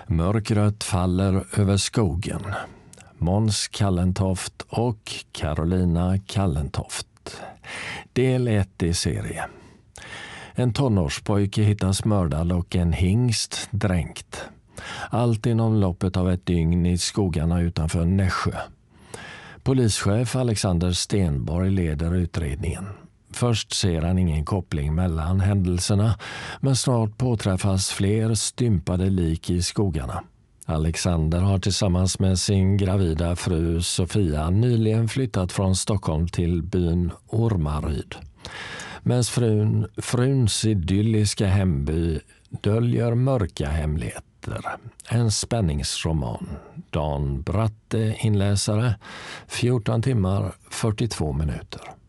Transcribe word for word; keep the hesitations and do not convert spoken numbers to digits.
Mörkret faller över skogen. Måns Kallentoft och Carolina Kallentoft. Del ett i serie. En tonårspojke hittas mördad och en hingst dränkt. Allt inom loppet av ett dygn i skogarna utanför Nässjö. Polischef Alexander Stenborg leder utredningen. Först ser han ingen koppling mellan händelserna, men snart påträffas fler stympade lik i skogarna. Alexander har tillsammans med sin gravida fru Sofia nyligen flyttat från Stockholm till byn Ormaryd. Medan frun, fruns idylliska hemby döljer mörka hemligheter. En spänningsroman. Dan Bratte inläsare, fjorton timmar fyrtiotvå minuter.